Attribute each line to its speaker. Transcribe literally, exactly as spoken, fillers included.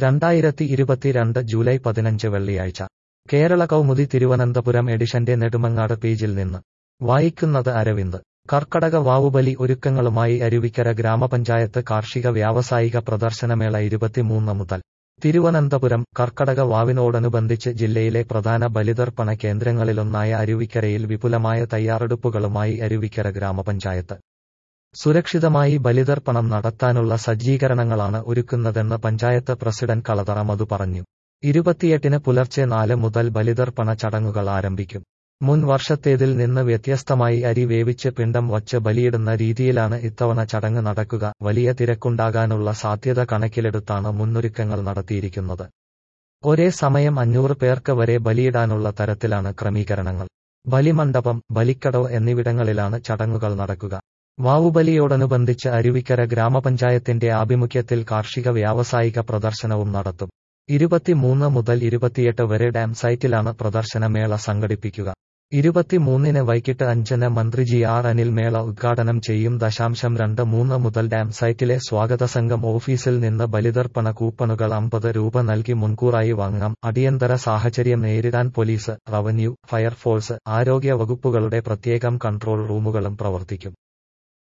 Speaker 1: രണ്ടായിരത്തി ഇരുപത്തിരണ്ട് ജൂലൈ പതിനഞ്ച് വെള്ളിയാഴ്ച കേരള കൗമുദി തിരുവനന്തപുരം എഡിഷന്റെ നെടുമങ്ങാട് പേജിൽ നിന്ന് വായിക്കുന്നത് അരവിന്ദ്. കർക്കടക വാവുബലി ഒരുക്കങ്ങളുമായി അരുവിക്കര ഗ്രാമപഞ്ചായത്ത് കാർഷിക വ്യാവസായിക പ്രദർശനമേള ഇരുപത്തിമൂന്ന് മുതൽ. തിരുവനന്തപുരം കർക്കടക വാവിനോടനുബന്ധിച്ച് ജില്ലയിലെ പ്രധാന ബലിതർപ്പണ കേന്ദ്രങ്ങളിലൊന്നായ അരുവിക്കരയിൽ വിപുലമായ തയ്യാറെടുപ്പുകളുമായി അരുവിക്കര ഗ്രാമപഞ്ചായത്ത്. സുരക്ഷിതമായി ബലിതർപ്പണം നടത്താനുള്ള സജ്ജീകരണങ്ങളാണ് ഒരുക്കുന്നതെന്ന് പഞ്ചായത്ത് പ്രസിഡന്റ് കളതറ മധു പറഞ്ഞു. ഇരുപത്തിയെട്ടിന് പുലർച്ചെ നാല് മുതൽ ബലിതർപ്പണ ചടങ്ങുകൾ ആരംഭിക്കും. മുൻ വർഷത്തേതിൽ നിന്ന് വ്യത്യസ്തമായി അരി വേവിച്ച് പിണ്ടം വച്ച് ബലിയിടുന്ന രീതിയിലാണ് ഇത്തവണ ചടങ്ങ് നടക്കുക. വലിയ തിരക്കുണ്ടാകാനുള്ള സാധ്യത കണക്കിലെടുത്താണ് മുന്നൊരുക്കങ്ങൾ നടത്തിയിരിക്കുന്നത്. ഒരേ സമയം അഞ്ഞൂറ് പേർക്ക് വരെ ബലിയിടാനുള്ള തരത്തിലാണ് ക്രമീകരണങ്ങൾ. ബലിമണ്ഡപം, ബലിക്കടവ് എന്നിവിടങ്ങളിലാണ് ചടങ്ങുകൾ നടക്കുക. വാവുബലിയോടനുബന്ധിച്ച് അരുവിക്കര ഗ്രാമപഞ്ചായത്തിന്റെ ആഭിമുഖ്യത്തിൽ കാർഷിക വ്യാവസായിക പ്രദർശനവും നടത്തും. ഇരുപത്തിമൂന്ന് മുതൽ ഇരുപത്തിയെട്ട് വരെ ഡാം സൈറ്റിലാണ് പ്രദർശന മേള സംഘടിപ്പിക്കുക. ഇരുപത്തിമൂന്നിന് വൈകിട്ട് അഞ്ചിന് മന്ത്രി ജി ആർ അനിൽ മേള ഉദ്ഘാടനം ചെയ്യും. ദശാംശം രണ്ട് മൂന്ന് മുതൽ ഡാം സൈറ്റിലെ സ്വാഗത സംഘം ഓഫീസിൽ നിന്ന് ബലിതർപ്പണ കൂപ്പണുകൾ അമ്പത് രൂപ നൽകി മുൻകൂറായി വാങ്ങാം. അടിയന്തര സാഹചര്യം നേരിടാൻ പോലീസ്, റവന്യൂ, ഫയർഫോഴ്സ്, ആരോഗ്യ വകുപ്പുകളുടെ പ്രത്യേകം കൺട്രോൾ റൂമുകളും പ്രവർത്തിക്കും.